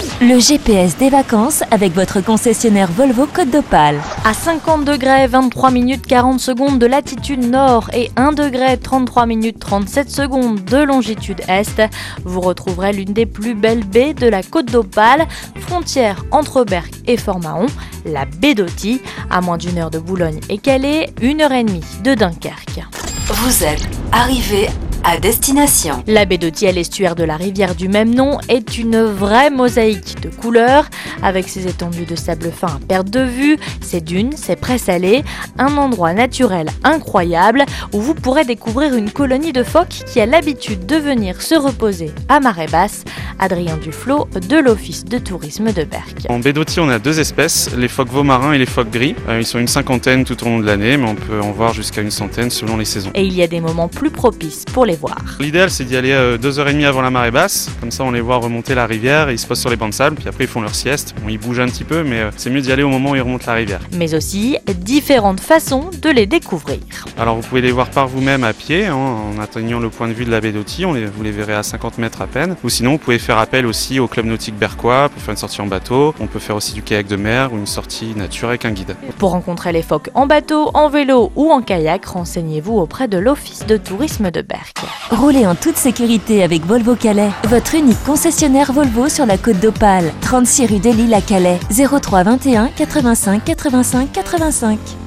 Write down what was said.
Le GPS des vacances avec votre concessionnaire Volvo Côte d'Opale. À 50 degrés 23 minutes 40 secondes de latitude nord et 1 degré 33 minutes 37 secondes de longitude est, vous retrouverez l'une des plus belles baies de la Côte d'Opale, frontière entre Berck et Fort-Mahon, la baie d'Authie, à moins d'1 heure de Boulogne et Calais, 1h30 de Dunkerque. Vous êtes arrivé à destination. La baie d'Authie à l'estuaire de la rivière du même nom est une vraie mosaïque de couleurs, avec ses étendues de sable fin à perte de vue, ses dunes, ses prés salés, un endroit naturel incroyable où vous pourrez découvrir une colonie de phoques qui a l'habitude de venir se reposer à marée basse. Adrien Duflot de l'Office de tourisme de Berck. En baie d'Authie, on a 2 espèces, les phoques veaux marins et les phoques gris. Ils sont une 50aine tout au long de l'année, mais on peut en voir jusqu'à une 100aine selon les saisons. Et il y a des moments plus propices pour les voir. L'idéal, c'est d'y aller 2h30 avant la marée basse, comme ça on les voit remonter la rivière, ils se posent sur les bancs de sable, puis après ils font leur sieste. Bon, ils bougent un petit peu, mais c'est mieux d'y aller au moment où ils remontent la rivière. Mais aussi différentes façons de les découvrir. Alors vous pouvez les voir par vous-même à pied, en atteignant le point de vue de la baie d'Authie, vous les verrez à 50 mètres à peine. Ou sinon, vous pouvez faire appel aussi au club nautique berquois pour faire une sortie en bateau. On peut faire aussi du kayak de mer ou une sortie nature avec un guide. Pour rencontrer les phoques en bateau, en vélo ou en kayak, renseignez-vous auprès de l'Office de tourisme de Berck. Roulez en toute sécurité avec Volvo Calais, votre unique concessionnaire Volvo sur la Côte d'Opale. 36 rue de Lille à Calais, 03 21 85 85 85.